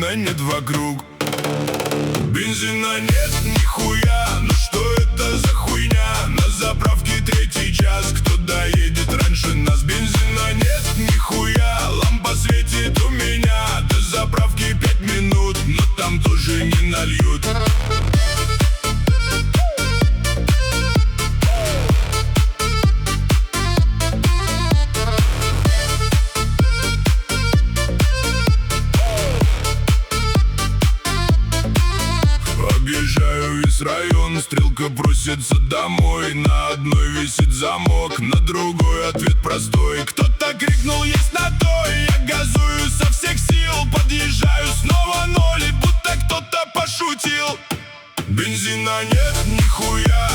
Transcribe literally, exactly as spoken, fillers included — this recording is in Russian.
бензина нет вокруг. Бензина нет нихуя, ну что это за хуйня? На заправке третий час, кто доедет раньше нас? Бензина нет нихуя, лампа светит у меня. До заправки пять минут, но там тоже не нальют. Объезжаю весь район, стрелка просится домой. На одной висит замок, на другой ответ простой. Кто-то крикнул: есть надой. Я газую со всех сил, подъезжаю снова ноль, и будто кто-то пошутил. Бензина нет нихуя,